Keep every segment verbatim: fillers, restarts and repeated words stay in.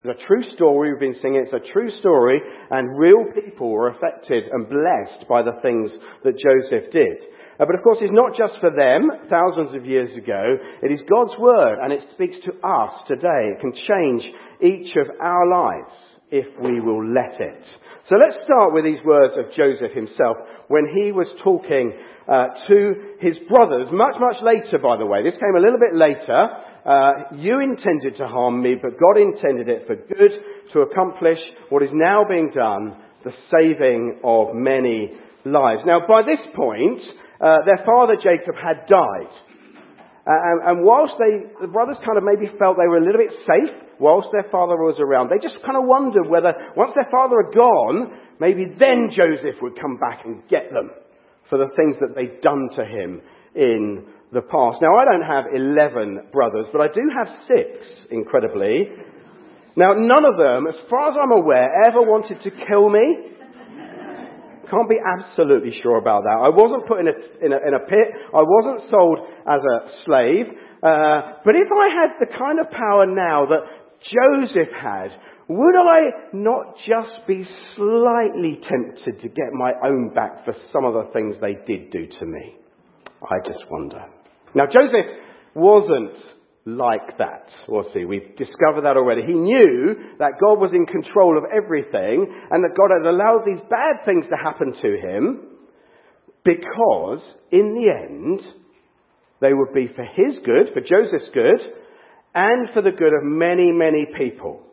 It's a true story. We've been singing. It's a true story, and real people were affected and blessed by the things that Joseph did. Uh, but of course, it's not just for them thousands of years ago. It is God's word, and it speaks to us today. It can change each of our lives if we will let it. So let's start with these words of Joseph himself when he was talking uh, to his brothers, much, much later, by the way. This came a little bit later. Uh, you intended to harm me, but God intended it for good, to accomplish what is now being done, the saving of many lives. Now, by this point, uh, their father Jacob had died. Uh, and, and whilst they, the brothers kind of maybe felt they were a little bit safe whilst their father was around, they just kind of wondered whether once their father had gone, maybe then Joseph would come back and get them for the things that they'd done to him in the past. Now, I don't have eleven brothers, but I do have six, incredibly. Now, none of them, as far as I'm aware, ever wanted to kill me. Can't be absolutely sure about that. I wasn't put in a, in a, in a pit. I wasn't sold as a slave. Uh, but if I had the kind of power now that Joseph had, would I not just be slightly tempted to get my own back for some of the things they did do to me? I just wonder. Now, Joseph wasn't like that, was he? We've discovered that already. He knew that God was in control of everything and that God had allowed these bad things to happen to him because, in the end, they would be for his good, for Joseph's good, and for the good of many, many people.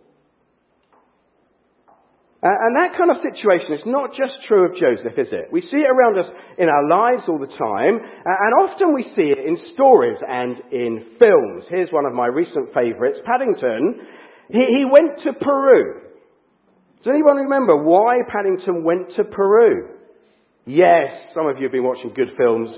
Uh, and that kind of situation is not just true of Joseph, is it? We see it around us in our lives all the time, uh, and often we see it in stories and in films. Here's one of my recent favourites, Paddington. He, he went to Peru. Does anyone remember why Paddington went to Peru? Yes, some of you have been watching good films.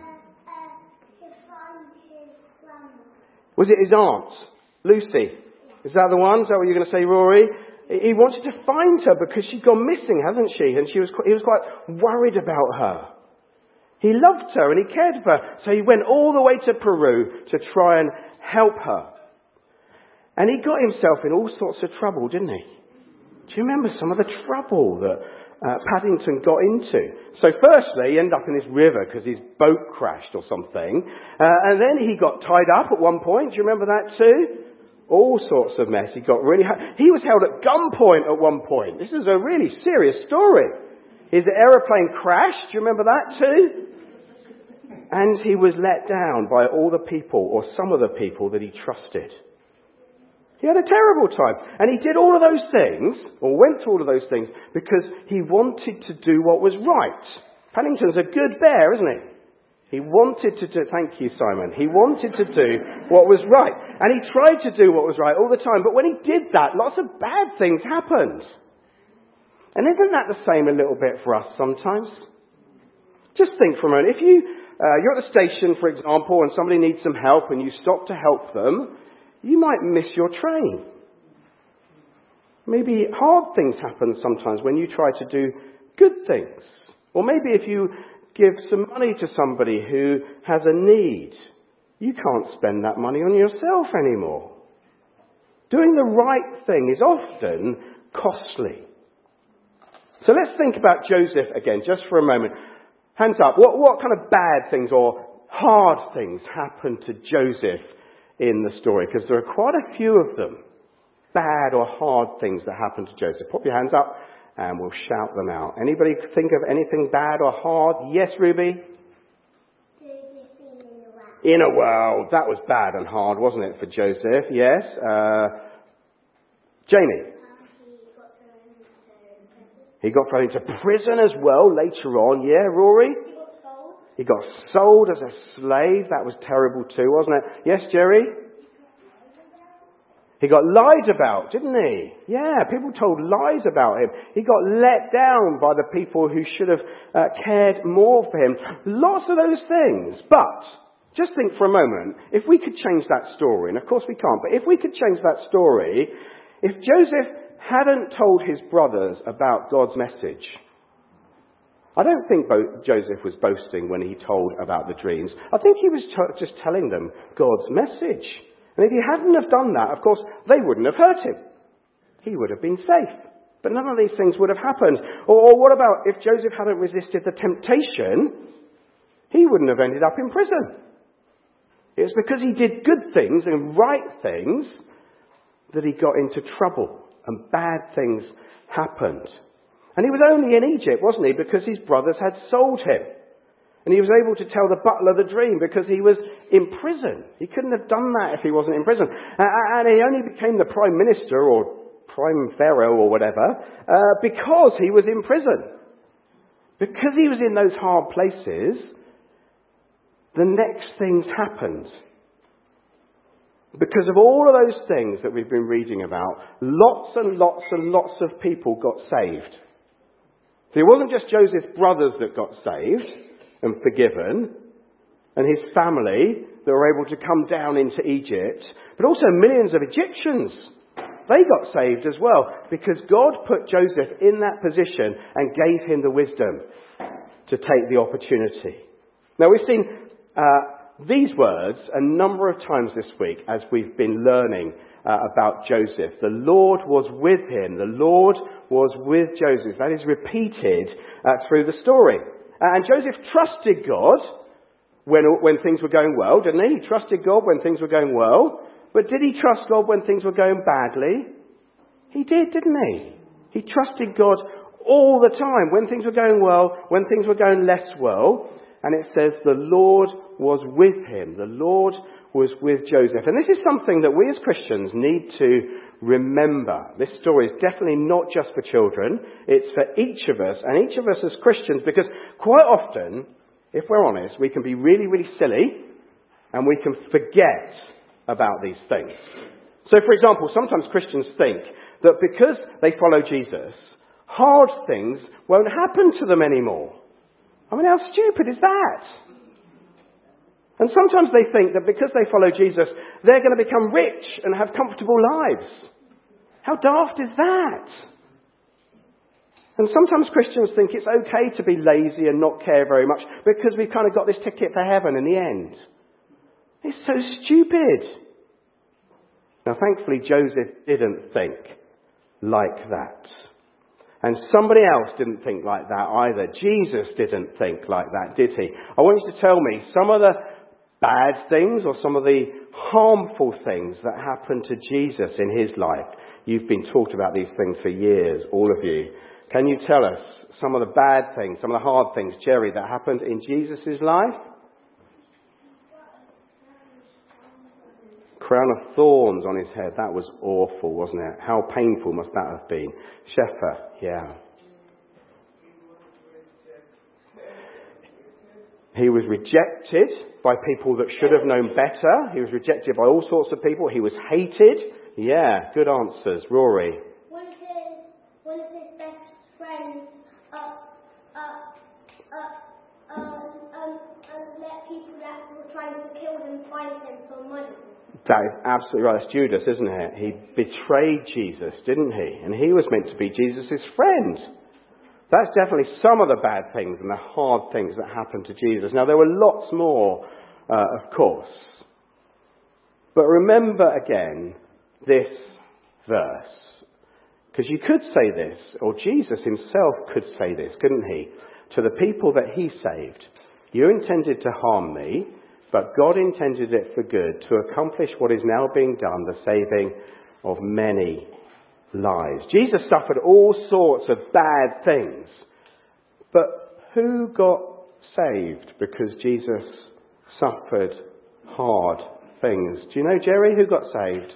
Was it his aunt, Lucy? Is that the one? Is that what you're going to say, Rory? He wanted to find her because she'd gone missing, hasn't she? And she was, he was quite worried about her. He loved her and he cared for her. So he went all the way to Peru to try and help her. And he got himself in all sorts of trouble, didn't he? Do you remember some of the trouble that uh, Paddington got into? So firstly, he ended up in this river because his boat crashed or something. Uh, and then he got tied up at one point. Do you remember that too? All sorts of mess. He got really... Ha- he was held at gunpoint at one point. This is a really serious story. His aeroplane crashed. Do you remember that too? And he was let down by all the people, or some of the people that he trusted. He had a terrible time. And he did all of those things, or went through all of those things, because he wanted to do what was right. Paddington's a good bear, isn't he? He wanted to do, thank you, Simon. He wanted to do what was right. And he tried to do what was right all the time. But when he did that, lots of bad things happened. And isn't that the same a little bit for us sometimes? Just think for a moment. If you, uh, you're at the station, for example, and somebody needs some help and you stop to help them, you might miss your train. Maybe hard things happen sometimes when you try to do good things. Or maybe if you give some money to somebody who has a need, you can't spend that money on yourself anymore. Doing the right thing is often costly. So let's think about Joseph again, just for a moment. Hands up. What, what kind of bad things or hard things happened to Joseph in the story? Because there are quite a few of them. Bad or hard things that happened to Joseph. Put your hands up. And we'll shout them out. Anybody think of anything bad or hard? Yes, Ruby? In a well. That was bad and hard, wasn't it, for Joseph? Yes. Uh, Jamie? He got thrown into prison as well later on. Yeah, Rory? He got sold as a slave. That was terrible too, wasn't it? Yes, Jerry? He got lied about, didn't he? Yeah, people told lies about him. He got let down by the people who should have uh, cared more for him. Lots of those things. But, just think for a moment, if we could change that story, and of course we can't, but if we could change that story, if Joseph hadn't told his brothers about God's message, I don't think Bo- Joseph was boasting when he told about the dreams. I think he was t- just telling them God's message. And if he hadn't have done that, of course, they wouldn't have hurt him. he would have been safe. But none of these things would have happened. Or, or what about if Joseph hadn't resisted the temptation, he wouldn't have ended up in prison. It was because he did good things and right things that he got into trouble and bad things happened. And he was only in Egypt, wasn't he, because his brothers had sold him. And he was able to tell the butler the dream because he was in prison. He couldn't have done that if he wasn't in prison. And he only became the prime minister or prime pharaoh or whatever uh, because he was in prison. Because he was in those hard places, the next things happened. Because of all of those things that we've been reading about, lots and lots and lots of people got saved. So it wasn't just Joseph's brothers that got saved and forgiven, and his family that were able to come down into Egypt, but also millions of Egyptians. They got saved as well, because God put Joseph in that position and gave him the wisdom to take the opportunity. Now we've seen uh, these words a number of times this week as we've been learning uh, about Joseph. The Lord was with him. The Lord was with Joseph. That is repeated uh, through the story. And Joseph trusted God when, when things were going well, didn't he? He trusted God when things were going well. But did he trust God when things were going badly? He did, didn't he? He trusted God all the time, when things were going well, when things were going less well. And it says the Lord was with him. The Lord was with Joseph. And this is something that we as Christians need to remember. This story is definitely not just for children. It's for each of us, and each of us as Christians, because quite often, if we're honest, we can be really, really silly, and we can forget about these things. So, for example, sometimes Christians think that because they follow Jesus, hard things won't happen to them anymore. I mean, how stupid is that? And sometimes they think that because they follow Jesus, they're going to become rich and have comfortable lives. How daft is that? And sometimes Christians think it's okay to be lazy and not care very much because we've kind of got this ticket for heaven in the end. It's so stupid. Now, thankfully, Joseph didn't think like that. And somebody else didn't think like that either. Jesus didn't think like that, did he? I want you to tell me some of the bad things or some of the harmful things that happened to Jesus in his life. You've been taught about these things for years, all of you. Can you tell us some of the bad things, some of the hard things, Jerry, that happened in Jesus' life? Crown of thorns on his head. That was awful, wasn't it? How painful must that have been? Shepher, yeah. He was rejected by people that should have known better. He was rejected by all sorts of people. He was hated. Yeah, good answers. Rory. One of his, one of his best friends up, up, up, um, um, um, let people that were trying to kill him find him for money. That is absolutely right. That's Judas, isn't it? He betrayed Jesus, didn't he? And he was meant to be Jesus' friend. That's definitely some of the bad things and the hard things that happened to Jesus. Now, there were lots more, uh, of course. But remember again this verse. Because you could say this, or Jesus himself could say this, couldn't he? To the people that he saved. You intended to harm me, but God intended it for good, to accomplish what is now being done, the saving of many lives. Jesus suffered all sorts of bad things. But who got saved because Jesus suffered hard things? Do you know, Jerry, who got saved?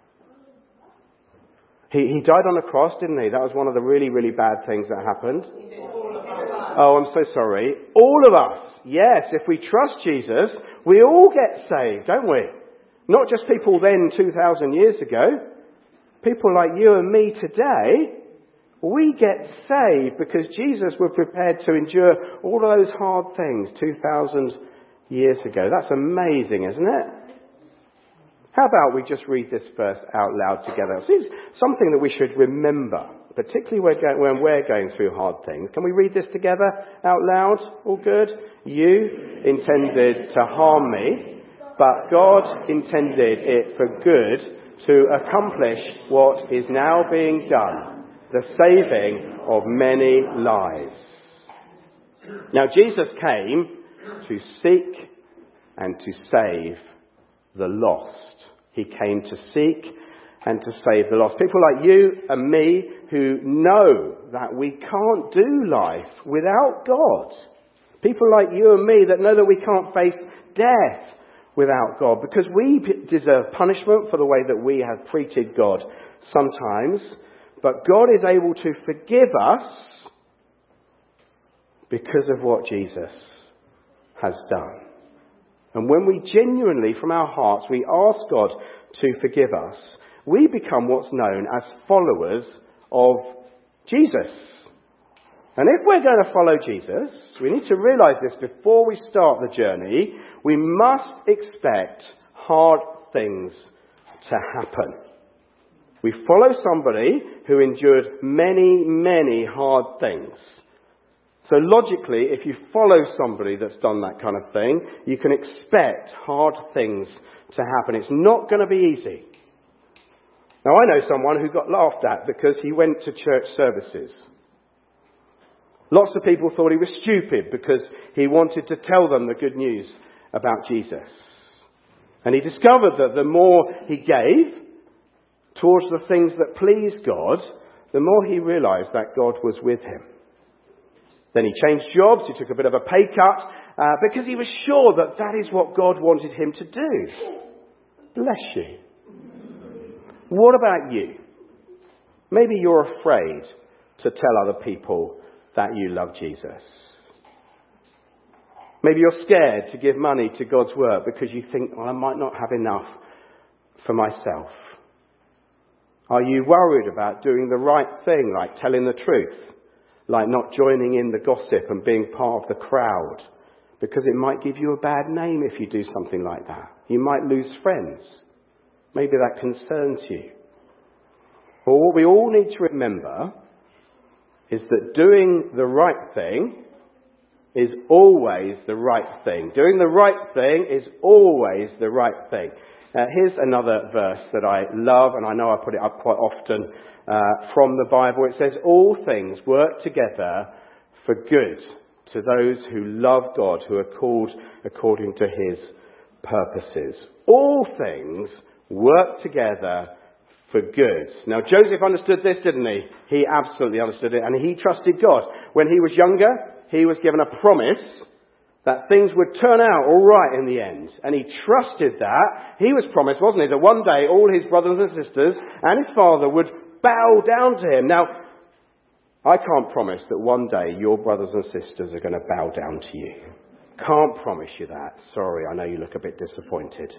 He, he died on a cross, didn't he? That was one of the really, really bad things that happened. Oh, I'm so sorry. All of us. Yes, if we trust Jesus, we all get saved, don't we? Not just people then two thousand years ago. People like you and me today, we get saved because Jesus was prepared to endure all of those hard things two thousand years ago. That's amazing, isn't it? How about we just read this verse out loud together? It's something that we should remember, particularly when we're going through hard things. Can we read this together out loud? All good? You intended to harm me, but God intended it for good, to accomplish what is now being done, the saving of many lives. Now, Jesus came to seek and to save the lost. He came to seek and to save the lost. People like you and me who know that we can't do life without God. People like you and me that know that we can't face death without God, because we deserve punishment for the way that we have treated God sometimes. But God is able to forgive us because of what Jesus has done. And when we genuinely, from our hearts, we ask God to forgive us, we become what's known as followers of Jesus. And if we're going to follow Jesus, we need to realise this before we start the journey. We must expect hard things to happen. We follow somebody who endured many, many hard things. So logically, if you follow somebody that's done that kind of thing, you can expect hard things to happen. It's not going to be easy. Now, I know someone who got laughed at because he went to church services. Lots of people thought he was stupid because he wanted to tell them the good news about Jesus. And he discovered that the more he gave towards the things that pleased God, the more he realised that God was with him. Then he changed jobs, he took a bit of a pay cut, uh, because he was sure that that is what God wanted him to do. Bless you. What about you? Maybe you're afraid to tell other people that you love Jesus. Maybe you're scared to give money to God's work because you think, well, I might not have enough for myself. Are you worried about doing the right thing, like telling the truth, like not joining in the gossip and being part of the crowd, because it might give you a bad name if you do something like that? You might lose friends. Maybe that concerns you. Well, what we all need to remember is that doing the right thing is always the right thing. Doing the right thing is always the right thing. Uh, here's another verse that I love, and I know I put it up quite often uh, from the Bible. It says, all things work together for good to those who love God, who are called according to his purposes. All things work together for good. Now, Joseph understood this, didn't he? He absolutely understood it, and he trusted God. When he was younger, he was given a promise that things would turn out all right in the end. And he trusted that. He was promised, wasn't he, that one day all his brothers and sisters and his father would bow down to him. Now, I can't promise that one day your brothers and sisters are going to bow down to you. Can't promise you that. Sorry, I know you look a bit disappointed.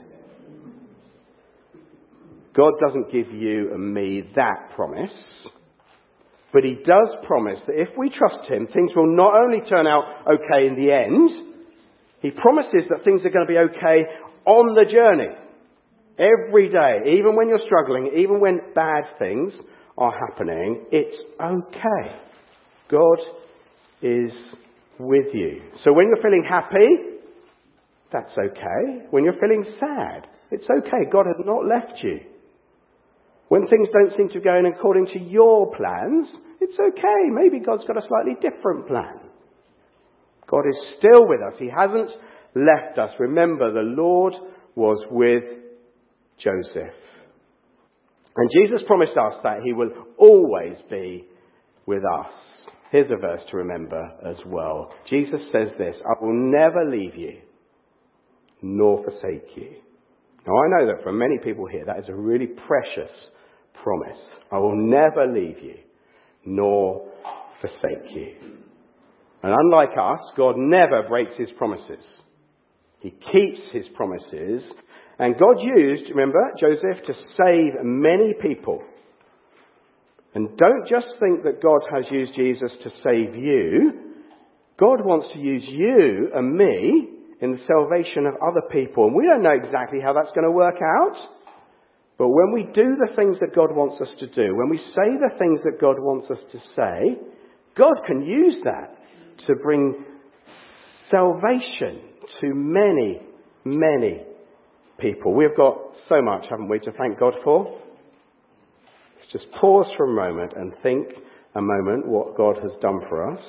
God doesn't give you and me that promise, but he does promise that if we trust him, things will not only turn out okay in the end, he promises that things are going to be okay on the journey. Every day, even when you're struggling, even when bad things are happening, it's okay. God is with you. So when you're feeling happy, that's okay. When you're feeling sad, it's okay. God has not left you. When things don't seem to be going according to your plans, it's okay. Maybe God's got a slightly different plan. God is still with us. He hasn't left us. Remember, the Lord was with Joseph. And Jesus promised us that he will always be with us. Here's a verse to remember as well. Jesus says this, I will never leave you nor forsake you. Now, I know that for many people here, that is a really precious promise. I will never leave you nor forsake you. And unlike us, God never breaks his promises. He keeps his promises. And God used, remember, Joseph to save many people. And don't just think that God has used Jesus to save you. God wants to use you and me in the salvation of other people. And we don't know exactly how that's going to work out. But when we do the things that God wants us to do, when we say the things that God wants us to say, God can use that to bring salvation to many, many people. We've got so much, haven't we, to thank God for? Let's just pause for a moment and think a moment what God has done for us.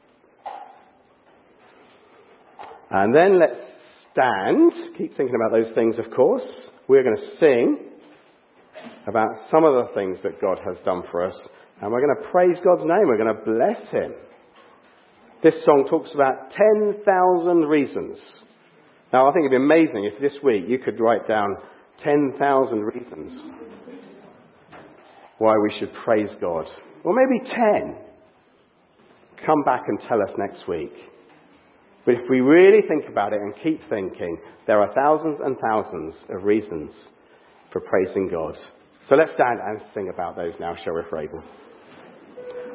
And then let's stand. Keep thinking about those things, of course. We're going to sing about some of the things that God has done for us. And we're going to praise God's name. We're going to bless him. This song talks about ten thousand reasons. Now, I think it'd be amazing if this week you could write down ten thousand reasons why we should praise God. Or maybe ten. Come back and tell us next week. But if we really think about it and keep thinking, there are thousands and thousands of reasons for praising God. So let's stand and sing about those now, shall we, if we're able.